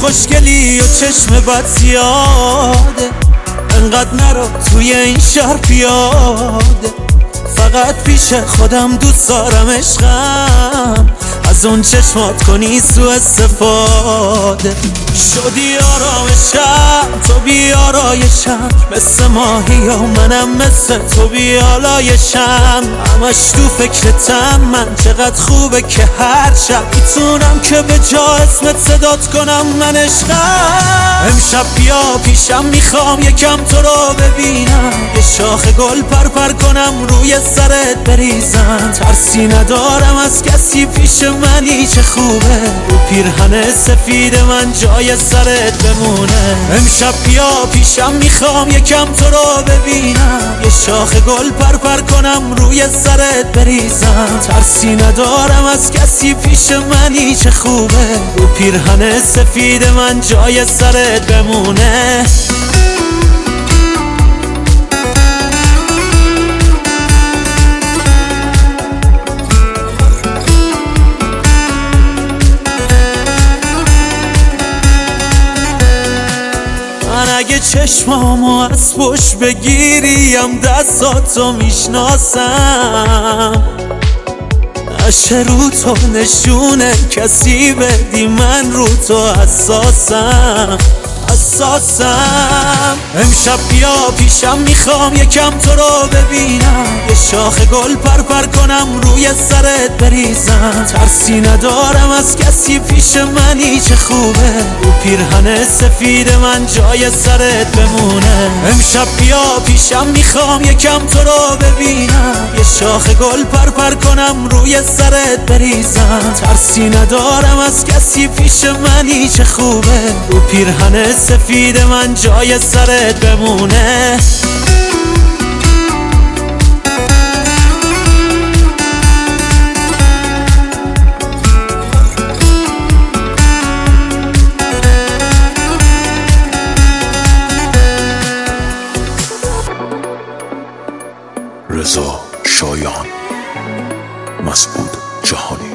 خوشگلی و چشم بد زیاده، انقدر نرو توی این شهر پیاده. فقط پیش خودم دوست دارم عشقم، از اون چشمات کنی سو استفاده. شدی آرامشم تو بیارایشم، مثل ماهی و منم مثل تو بیالایشم. همش تو فکرتم من، چقدر خوبه که هر شب میتونم که به جا اسمت صدات کنم من عشقم. امشب بیا پیشم، میخوام یکم تو رو ببینم، یه شاخ گل پرپر کنم روی سرت بریزم. ترسی ندارم از کسی پیش منی، چه خوبه رو پیرهن سفید من جای سرت بمونه. امشب بیا پیشم، میخوام یکم تو رو ببینم، یه شاخ گل پرپر کنم روی سرت بریزم. ترسی ندارم از کسی پیش منی، چه خوبه رو پیرهن سفید من جای سرت بمونه. اگه چشمامو از پشت بگیریم دستاتو میشناسم، نشه رو تو نشونه کسی بدی، من رو تو حساسم. امشب بیا پیشم، میخوام یکم تو رو ببینم، یه شاخ گل پرپر کنم روی سرت بریزم. ترسی ندارم از کسی پیش منی، چه خوبه رو پیرهن سفید من جای سرت بمونه. امشب بیا پیشم، میخوام یکم تو رو ببینم، یه شاخ گل پرپر کنم روی سرت بریزم. ترسی ندارم از کسی پیش منی، چه خوبه رو پیرهن سفید من جای سرت بمونه. رضا شایان، مسعود جهانی.